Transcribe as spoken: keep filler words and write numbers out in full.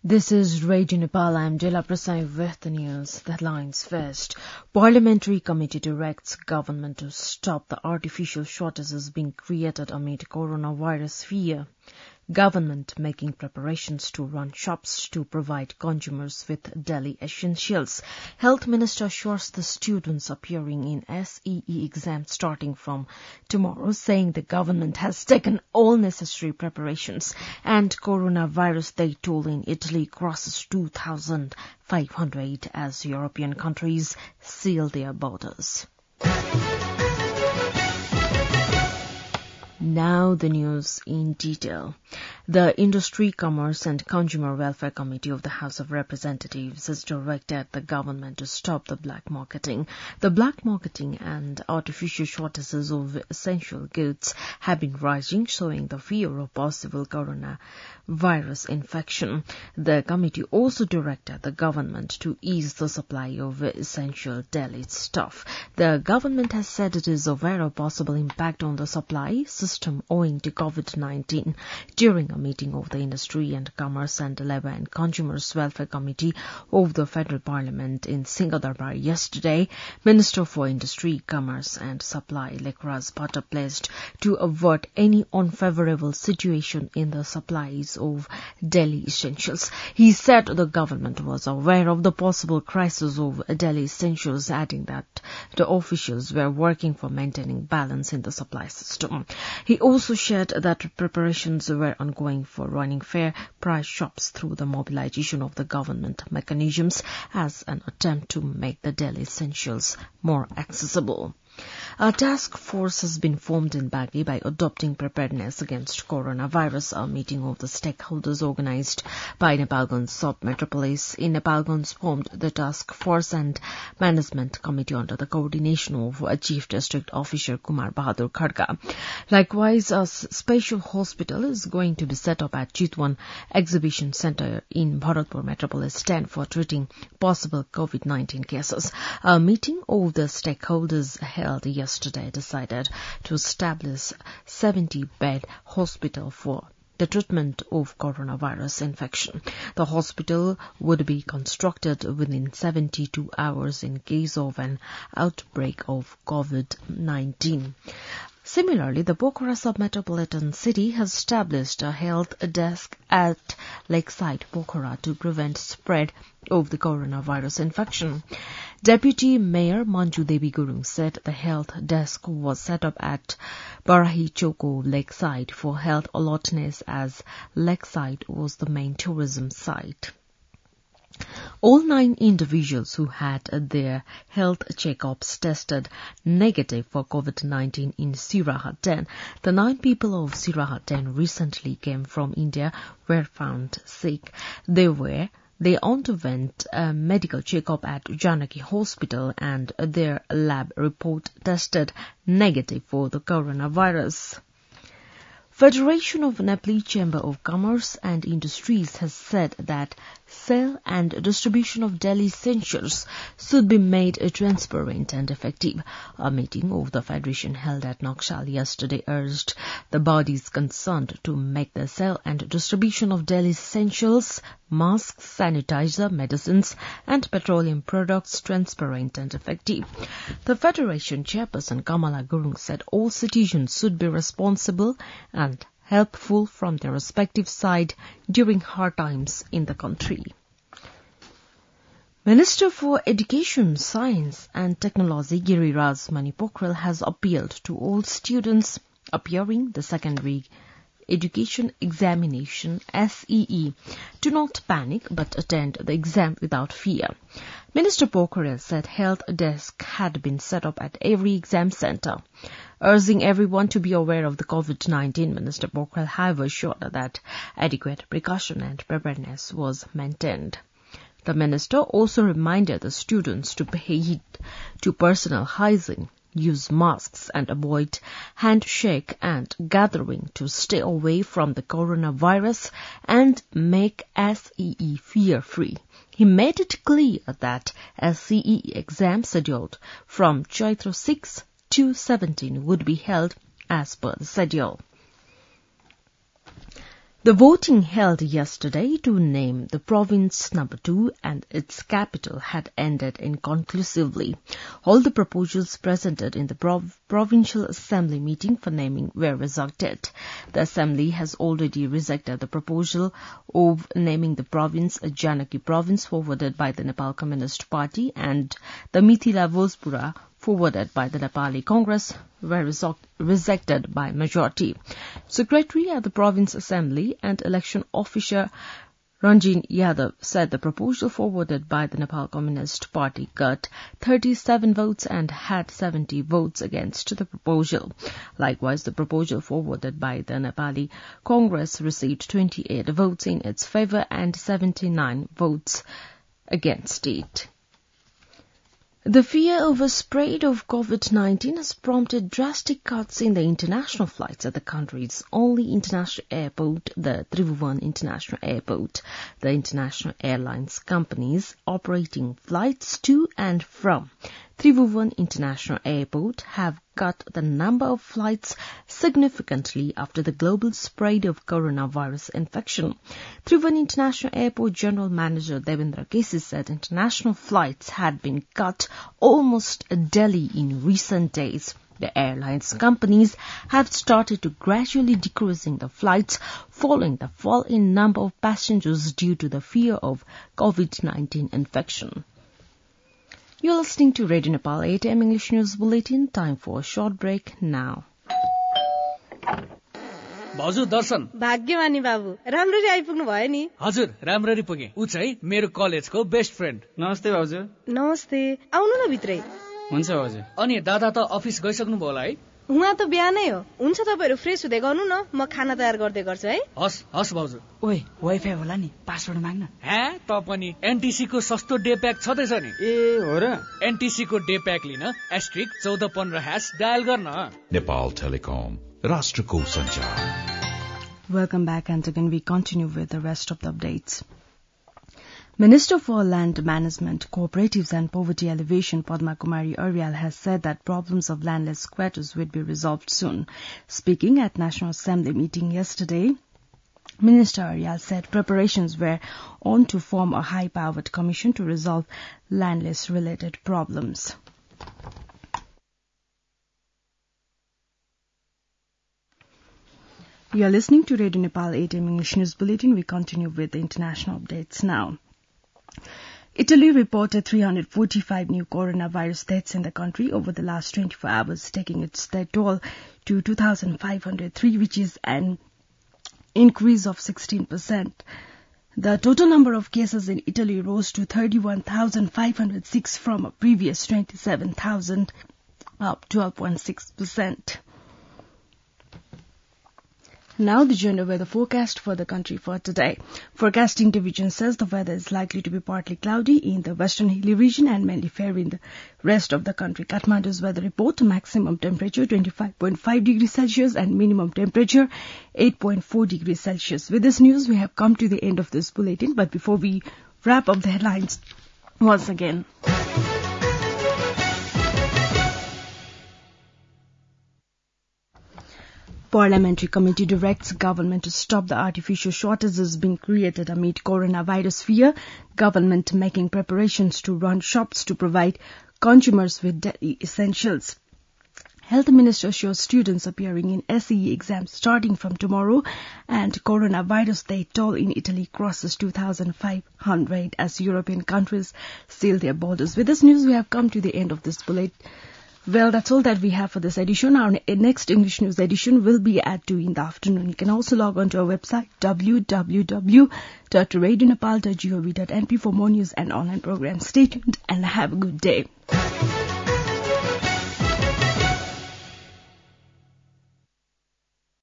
This is Radio Nepal. I'm Jela Prasai with the news. The headlines first. Parliamentary Committee directs government to stop the artificial shortages being created amid coronavirus fear. Government making preparations to run shops to provide consumers with daily essentials. Health Minister assures the students appearing in S E E exams starting from tomorrow, saying the government has taken all necessary preparations. And coronavirus death toll in Italy crosses two thousand five hundred as European countries seal their borders. Now the news in detail. The Industry, Commerce and Consumer Welfare Committee of the House of Representatives has directed the government to stop the black marketing. The black marketing and artificial shortages of essential goods have been rising, showing the fear of possible coronavirus infection. The committee also directed the government to ease the supply of essential daily stuff. The government has said it is aware of possible impact on the supply system owing to COVID nineteen. During a meeting of the Industry and Commerce and Labour and Consumers Welfare Committee of the Federal Parliament in Singadarbar yesterday, Minister for Industry, Commerce and Supply, Lekraz Patta, pledged to avert any unfavourable situation in the supplies of daily essentials. He said the government was aware of the possible crisis of daily essentials, adding that the officials were working for maintaining balance in the supply system. He also shared that preparations were ongoing for running fair price shops through the mobilization of the government mechanisms as an attempt to make the daily essentials more accessible. A task force has been formed in Baghli by adopting preparedness against coronavirus. A meeting of the stakeholders organized by Nepalganj Sub-Metropolis in Nepalganj formed the task force and management committee under the coordination of Chief District Officer Kumar Bahadur Khadka. Likewise, a special hospital is going to be set up at Chitwan Exhibition Centre in Bharatpur Metropolis ten for treating possible COVID nineteen cases. A meeting of the stakeholders held yesterday decided to establish seventy bed hospital for the treatment of coronavirus infection. The hospital would be constructed within seventy-two hours in case of an outbreak of COVID nineteen. Similarly, the Pokhara Sub-Metropolitan City has established a health desk at Lakeside, Pokhara to prevent spread of the coronavirus infection. Deputy Mayor Manju Devi Gurung said the health desk was set up at Barahi Choko, Lakeside for health alertness as Lakeside was the main tourism site. All nine individuals who had their health checkups tested negative for COVID nineteen in Sirahat, the nine people of Sirahat recently came from India were found sick. They were They underwent a medical checkup at Janaki Hospital and their lab report tested negative for the coronavirus. Federation of Nepali Chamber of Commerce and Industries has said that sale and distribution of daily essentials should be made transparent and effective. A meeting of the Federation held at Nakshal yesterday urged the bodies concerned to make the sale and distribution of daily essentials, masks, sanitizer, medicines, and petroleum products transparent and effective. The Federation chairperson Kamala Gurung said all citizens should be responsible and helpful from their respective side during hard times in the country. Minister for Education, Science and Technology Giriraj Manipokral has appealed to all students appearing the secondary education examination S E E to not panic but attend the exam without fear. Minister Pokhrel said health desk had been set up at every exam centre. Urging everyone to be aware of the COVID nineteen, Minister Pokhrel, however, assured that adequate precaution and preparedness was maintained. The minister also reminded the students to pay heed to personal hygiene, use masks and avoid handshake and gathering to stay away from the coronavirus and make S E E fear-free. He made it clear that S E E exam scheduled from Chaitra six to seventeen would be held as per the schedule. The voting held yesterday to name the province number two and its capital had ended inconclusively. All the proposals presented in the Prov- Provincial Assembly meeting for naming were rejected. The Assembly has already rejected the proposal of naming the province a Janaki province forwarded by the Nepal Communist Party, and the Mithila Bhojpura forwarded by the Nepali Congress were rejected by majority. Secretary at the Province Assembly and election officer Ranjin Yadav said the proposal forwarded by the Nepal Communist Party got thirty-seven votes and had seventy votes against the proposal. Likewise, the proposal forwarded by the Nepali Congress received twenty-eight votes in its favour and seventy-nine votes against it. The fear of a spread of COVID nineteen has prompted drastic cuts in the international flights at the country's only international airport, the Tribhuvan International Airport. The international airlines companies operating flights to and from Tribhuvan International Airport have cut the number of flights significantly after the global spread of coronavirus infection. Tribhuvan International Airport General Manager Devendra Kesi said international flights had been cut almost daily in recent days. The airlines companies have started to gradually decreasing the flights following the fall in number of passengers due to the fear of COVID nineteen infection. You're listening to Radio Nepal eight a m English News Bulletin. Time for a short break now. भाउजू दर्शन भाग्यमानी बाबु राम्ररी आइपुग्नु भयो नि हजुर राम्ररी पुगे उ चाहिँ मेरो कलेजको बेस्ट फ्रेन्ड नमस्ते भाउजू नमस्ते आउनु न भित्रै हुन्छ भाउजू अनि दादा त अफिस गइसक्नु भयो होला है उहाँ त बिहानै हो हुन्छ तपाईहरु फ्रेस हुँदै गर्नु न म खाना तयार गर्दै गर्छु है हस् हस् भाउजू ओए वाइफाई होला नि पासवर्ड माग्न हे त पनि एनटीसी को सस्तो डे प्याक छदैछ नि ए हो र एनटीसी को डे प्याक लिन एस्ट्रिक चौध पन्ध्र ह्याश डायल गर्न Nepal Telecom राष्ट्रको संचार. Welcome back, and again we continue with the rest of the updates. Minister for Land Management, Cooperatives and Poverty Alleviation Padma Kumari Aryal has said that problems of landless squatters would be resolved soon. Speaking at National Assembly meeting yesterday, Minister Aryal said preparations were on to form a high-powered commission to resolve landless-related problems. You are listening to Radio Nepal eight a m English News Bulletin. We continue with the international updates now. Italy reported three hundred forty-five new coronavirus deaths in the country over the last twenty-four hours, taking its death toll to two thousand five hundred three, which is an increase of sixteen percent. The total number of cases in Italy rose to thirty-one thousand five hundred six from a previous twenty-seven thousand, up twelve point six percent. Now the general weather forecast for the country for today. Forecasting division says the weather is likely to be partly cloudy in the western hilly region and mainly fair in the rest of the country. Kathmandu's weather report: maximum temperature twenty-five point five degrees Celsius and minimum temperature eight point four degrees Celsius. With this news, we have come to the end of this bulletin. But before we wrap up the headlines once again. Parliamentary committee directs government to stop the artificial shortages being created amid coronavirus fear. Government making preparations to run shops to provide consumers with daily essentials. Health Minister assures students appearing in S E E exams starting from tomorrow, and coronavirus death toll in Italy crosses two thousand five hundred as European countries seal their borders. With this news, we have come to the end of this bulletin. Well, that's all that we have for this edition. Our next English News edition will be at two in the afternoon. You can also log on to our website, w w w dot radio nepal dot gov dot n p, for more news and online programs. Stay tuned and have a good day.